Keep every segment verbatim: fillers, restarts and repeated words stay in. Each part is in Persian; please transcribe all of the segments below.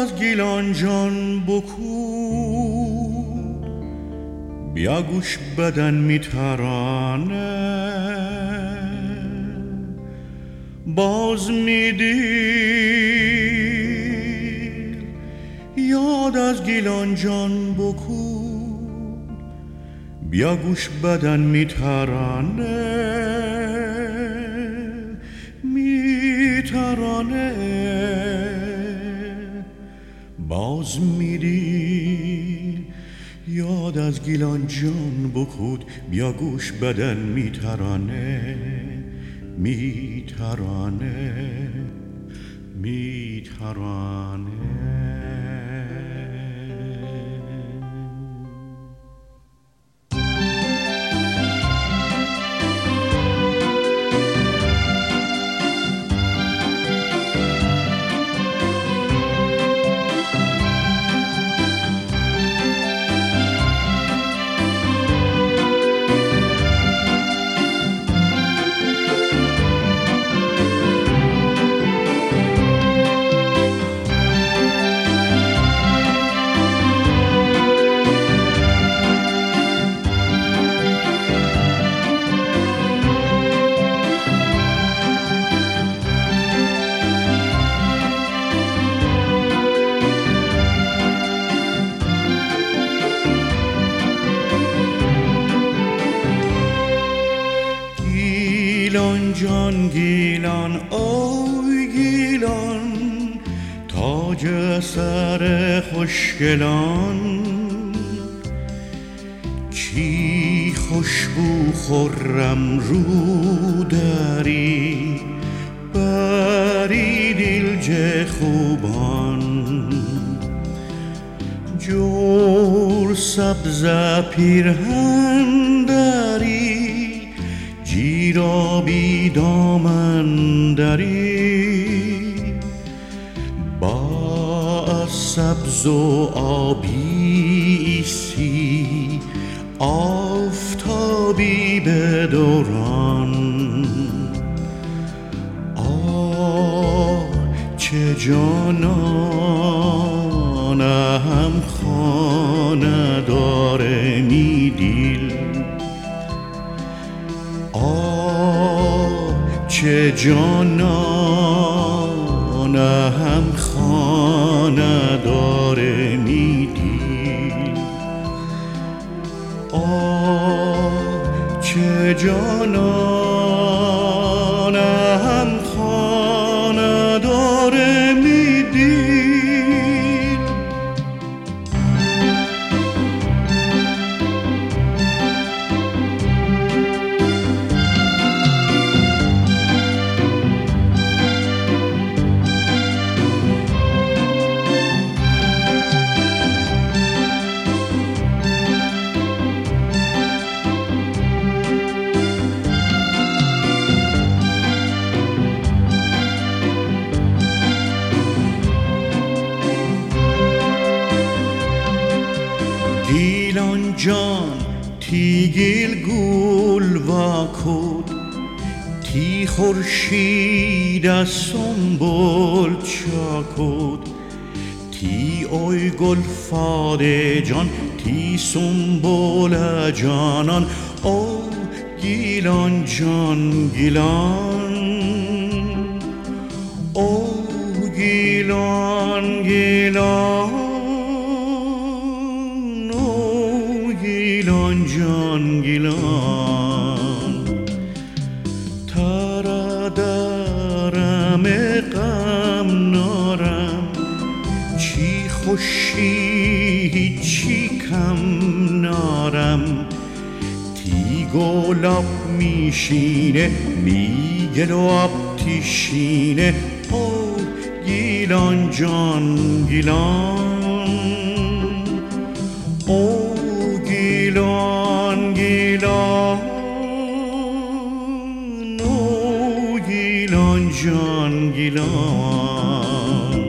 از گیلان جان بکود، بیا گوش بدن میترانه. باز میدیر یاد از گیلان جان بکود، بیا گوش بدن میترانه میترانه. باز میدیر یاد از گیلان جان بکود، بیا گوش بدن میترانه میترانه میترانه. گیلان جان گیلان اوی گیلان، تاج سر خوشگلان. چی خوشبو خرم رو داری، بری دیلج خوبان. جور سبز پیرهن داری، جیرابی دامن داری. با سبز و آبی سی، آفتابی به دوران. آه چه جانانم خانه داره می دیل. آه چه جانانم خانه داره می دیل. آه چه جانانم خانه داره می دیل. گیلان جان تی گیل گول واکود، تی خورشید سنبول چاکود. تی اوی گل فاده جان، تی سنبول جانان. او گیلان جان گیلان، او گیلان گیلان. گیلان جان گیلان، تارا دارم غم نارم. چی خوشی چی کم نارم. تی گلاب میشینه میگل و آب تیشینه. او گیلان جان گیلان، او گیلان گیلان. او گیلان جان گیلان.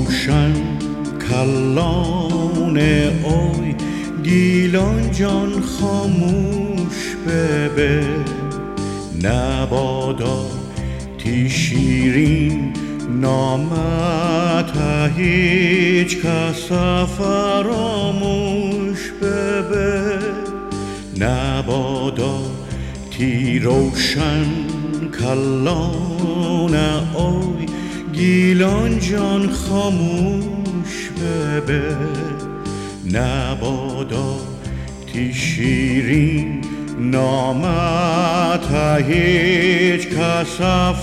روشن کلان اوی گیلان جان خاموش ببه نبادا تی شیرین نامت هیچ کس فراموش ببه نبادا تی روشن کلان اوی گیلان جان خاموش ببه نبادا تی شیرین نامت هیچ کس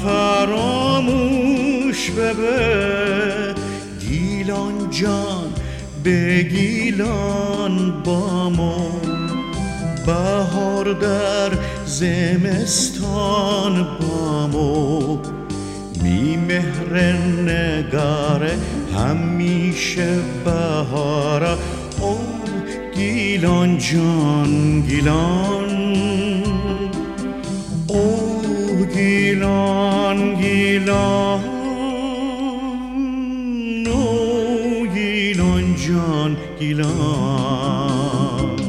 فراموش ببه گیلان جان به گیلان بامو بهار در زمستان بامو می مهر نگاره همیشه بهاره او گیلان جان گیلان او گیلان گیلان او گیلان جان گیلان